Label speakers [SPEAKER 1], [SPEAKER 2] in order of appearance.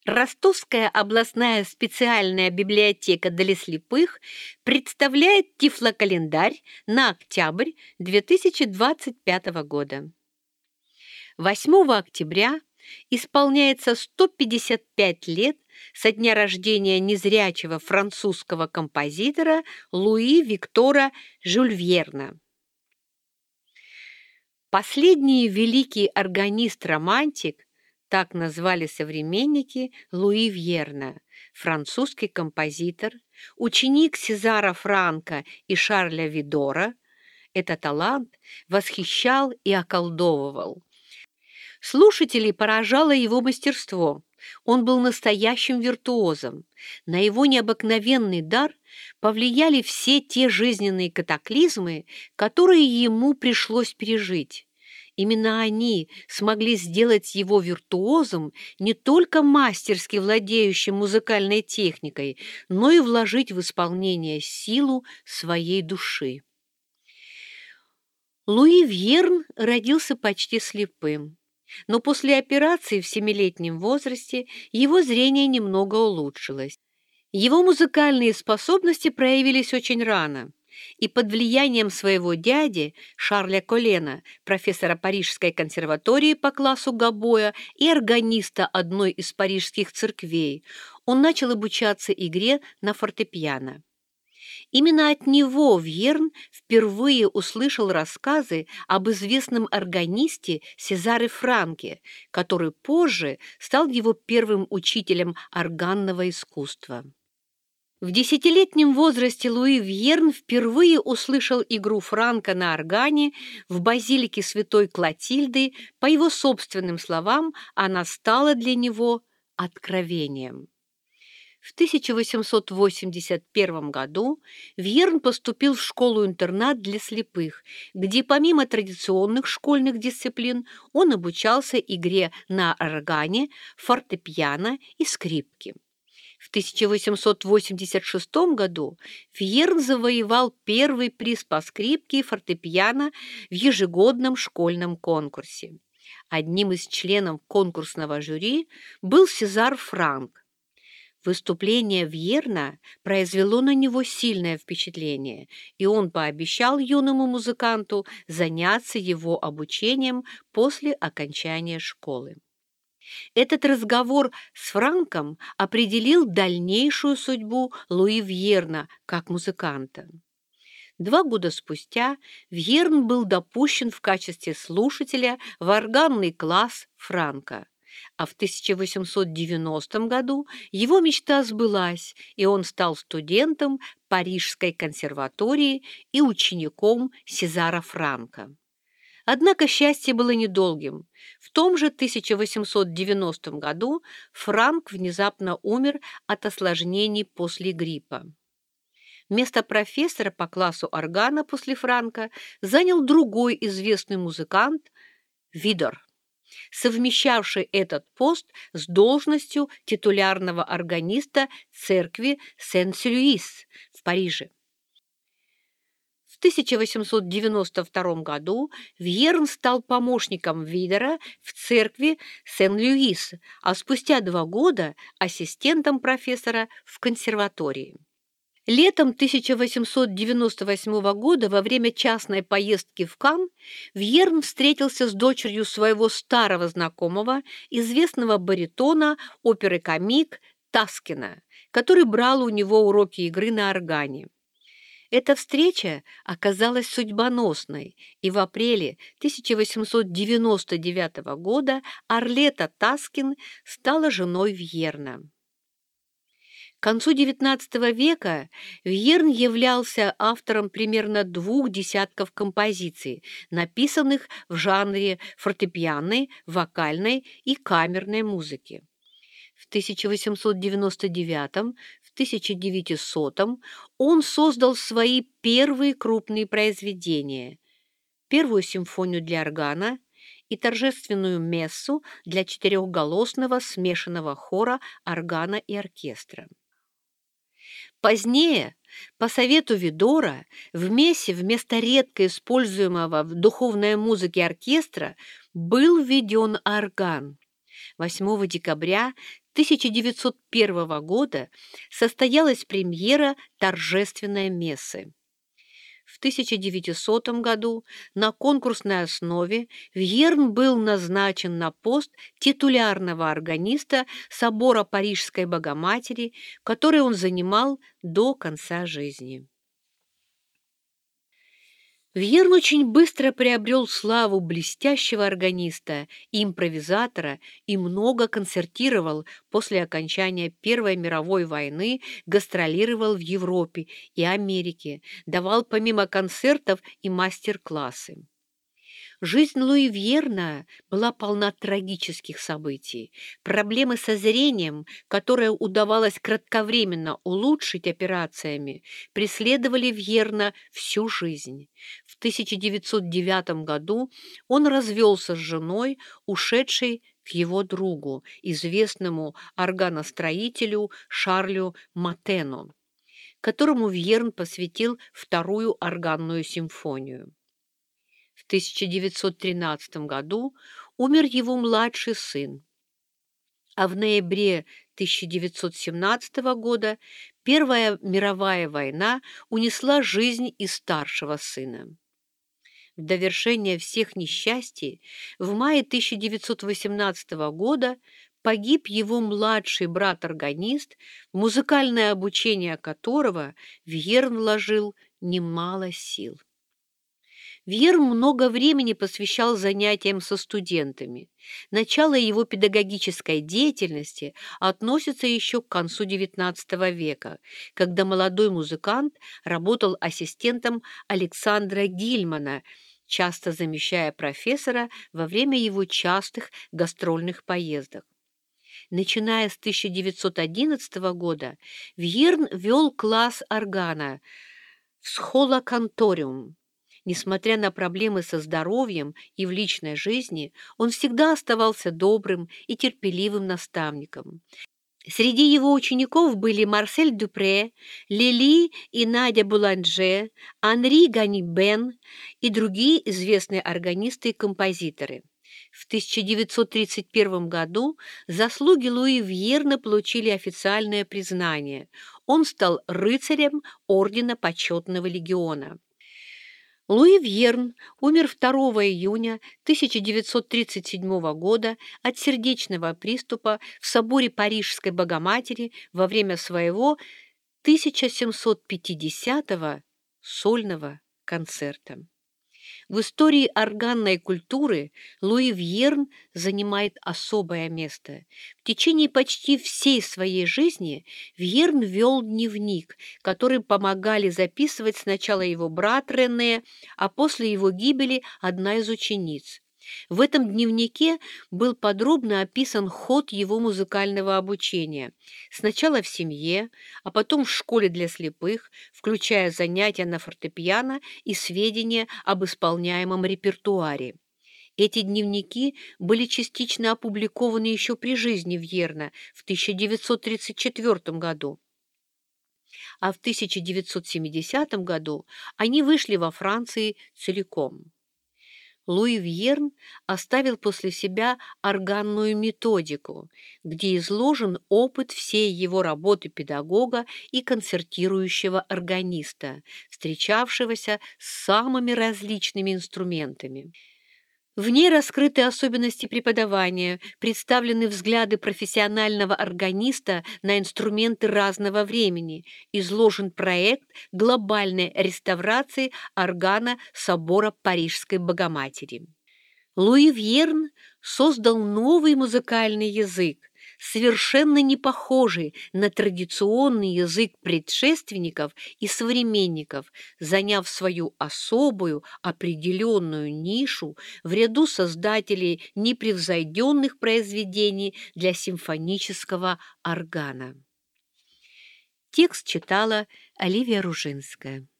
[SPEAKER 1] Ростовская областная специальная библиотека для слепых представляет тифлокалендарь на октябрь 2025 года. 8 октября исполняется 155 лет со дня рождения незрячего французского композитора Луи Виктора Жюль Верна. Последний великий органист-романтик, так назвали современники Луи Вьерна, французский композитор, ученик Сезара Франка и Шарля Видора. Этот талант восхищал и околдовывал. Слушателей поражало его мастерство. Он был настоящим виртуозом. На его необыкновенный дар повлияли все те жизненные катаклизмы, которые ему пришлось пережить. Именно они смогли сделать его виртуозом, не только мастерски владеющим музыкальной техникой, но и вложить в исполнение силу своей души. Луи Вьерн родился почти слепым, но после операции в 7-летнем возрасте его зрение немного улучшилось. Его музыкальные способности проявились очень рано. И под влиянием своего дяди Шарля Колена, профессора Парижской консерватории по классу гобоя и органиста одной из парижских церквей, он начал обучаться игре на фортепиано. Именно от него Вьерн впервые услышал рассказы об известном органисте Сезаре Франке, который позже стал его первым учителем органного искусства. В 10-летнем возрасте Луи Вьерн впервые услышал игру Франка на органе в базилике Святой Клотильды. По его собственным словам, она стала для него откровением. В 1881 году Вьерн поступил в школу-интернат для слепых, где помимо традиционных школьных дисциплин он обучался игре на органе, фортепиано и скрипке. В 1886 году Вьерн завоевал первый приз по скрипке и фортепиано в ежегодном школьном конкурсе. Одним из членов конкурсного жюри был Сезар Франк. Выступление Вьерна произвело на него сильное впечатление, и он пообещал юному музыканту заняться его обучением после окончания школы. Этот разговор с Франком определил дальнейшую судьбу Луи Вьерна как музыканта. 2 года спустя Вьерн был допущен в качестве слушателя в органный класс Франка, а в 1890 году его мечта сбылась, и он стал студентом Парижской консерватории и учеником Сезара Франка. Однако счастье было недолгим. В том же 1890 году Франк внезапно умер от осложнений после гриппа. Место профессора по классу органа после Франка занял другой известный музыкант Видор, совмещавший этот пост с должностью титулярного органиста церкви Сен-Сюльис в Париже. В 1892 году Вьерн стал помощником Видора в церкви Сен-Люис, а спустя 2 года ассистентом профессора в консерватории. Летом 1898 года во время частной поездки в Канн Вьерн встретился с дочерью своего старого знакомого, известного баритона оперы-комик Таскина, который брал у него уроки игры на органе. Эта встреча оказалась судьбоносной, и в апреле 1899 года Арлета Таскин стала женой Вьерна. К концу XIX века Вьерн являлся автором примерно 2 десятков композиций, написанных в жанре фортепианной, вокальной и камерной музыки. В 1899, в 1900 он создал свои первые крупные произведения: первую симфонию для органа и торжественную мессу для 4-голосного смешанного хора органа и оркестра. Позднее, по совету Видора, в мессе вместо редко используемого в духовной музыке оркестра был введен орган. 8 декабря 1901 года состоялась премьера торжественной мессы. В 1900 году на конкурсной основе Вьерн был назначен на пост титулярного органиста собора Парижской Богоматери, который он занимал до конца жизни. Вьерн очень быстро приобрел славу блестящего органиста и импровизатора и много концертировал. После окончания Первой мировой войны гастролировал в Европе и Америке, давал помимо концертов и мастер-классы. Жизнь Луи Вьерна была полна трагических событий. Проблемы со зрением, которые удавалось кратковременно улучшить операциями, преследовали Вьерна всю жизнь. В 1909 году он развелся с женой, ушедшей к его другу, известному органостроителю Шарлю Матену, которому Вьерн посвятил вторую органную симфонию. В 1913 году умер его младший сын, а в ноябре 1917 года Первая мировая война унесла жизнь и старшего сына. В довершение всех несчастий в мае 1918 года погиб его младший брат-органист, в музыкальное обучение которого Вьерн вложил немало сил. Вьерн много времени посвящал занятиям со студентами. Начало его педагогической деятельности относится еще к концу XIX века, когда молодой музыкант работал ассистентом Александра Гильмана, часто замещая профессора во время его частых гастрольных поездок. Начиная с 1911 года Вьерн вел класс органа в Схола Канториум. Несмотря на проблемы со здоровьем и в личной жизни, он всегда оставался добрым и терпеливым наставником. Среди его учеников были Марсель Дюпре, Лили и Надя Буланже, Анри Ганибен и другие известные органисты и композиторы. В 1931 году заслуги Луи Вьерна получили официальное признание. Он стал рыцарем Ордена Почетного Легиона. Луи Вьерн умер 2 июня 1937 года от сердечного приступа в соборе Парижской Богоматери во время своего 1750-го сольного концерта. В истории органной культуры Луи Вьерн занимает особое место. В течение почти всей своей жизни Вьерн вел дневник, который помогали записывать сначала его брат Рене, а после его гибели одна из учениц. В этом дневнике был подробно описан ход его музыкального обучения. Сначала в семье, а потом в школе для слепых, включая занятия на фортепиано и сведения об исполняемом репертуаре. Эти дневники были частично опубликованы еще при жизни Вьерна в 1934 году. А в 1970 году они вышли во Франции целиком. Луи Вьерн оставил после себя органную методику, где изложен опыт всей его работы педагога и концертирующего органиста, встречавшегося с самыми различными инструментами. В ней раскрыты особенности преподавания, представлены взгляды профессионального органиста на инструменты разного времени, изложен проект глобальной реставрации органа собора Парижской Богоматери. Луи Вьерн создал новый музыкальный язык, совершенно не похожий на традиционный язык предшественников и современников, заняв свою особую определенную нишу в ряду создателей непревзойденных произведений для симфонического органа. Текст читала Оливия Ружинская.